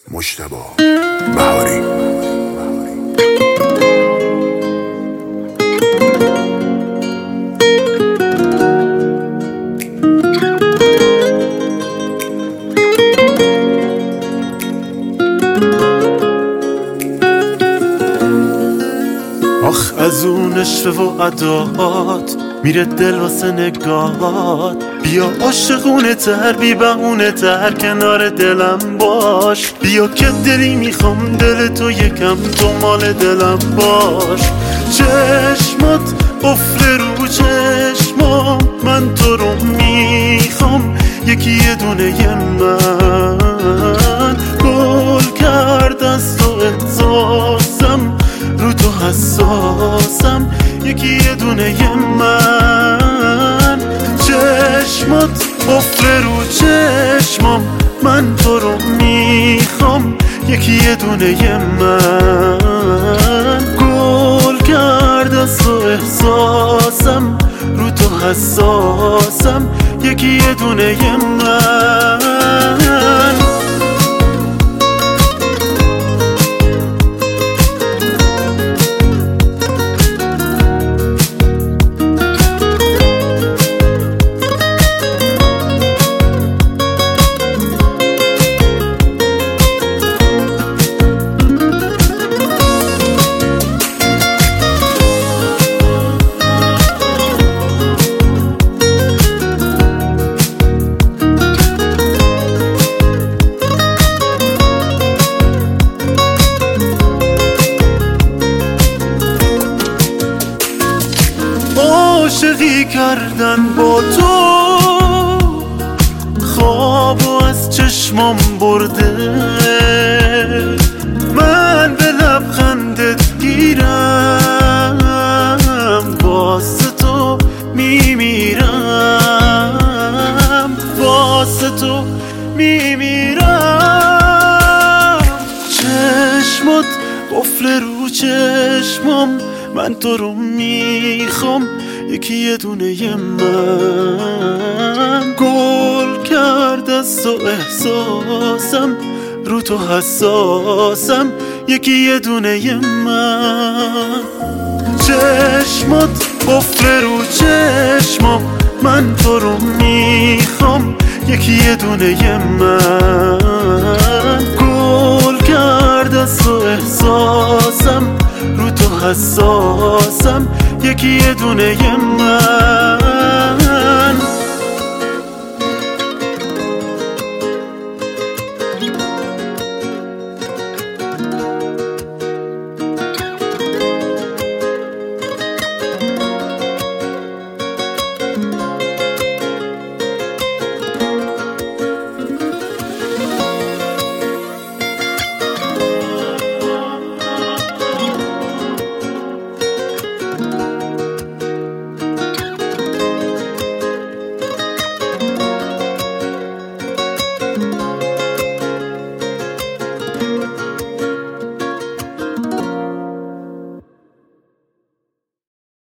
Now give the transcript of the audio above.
مجتبی بهاری. آخ از اون نشوه و عدات میره دل واسه نگاهات. بیا عاشقونه تر بی بهونه تر کنار دلم باش. بیا که دلی میخوام دل تو یکم تو مال دلم باش. چشمات قفل رو چشمام من تو رو میخوام. یکی یه دونه من گل کرد از تو احساسم رو تو حساسم. یکی یه دونه من چشمات قفل رو چشمام من تو رو میخوام. یکی یه دونه من گل کرد از تو احساسم رو تو حساسم. یکی یه دونه من عاشقی کردن با تو خوابو از چشمام برده. من به لبخندت گیرم واسه تو میمیرم واسه تو میمیرم. چشمات قفل رو چشمام من تو رو میخوام. یکی یه دونه من گل کرد از تو احساسم رو تو حساسم. یکی یه دونه من چشمات قفل رو چشمام من تو رو میخوام. یکی یه دونه من گل کرد از تو احساسم رو تو حساسم. یکی یه دونه من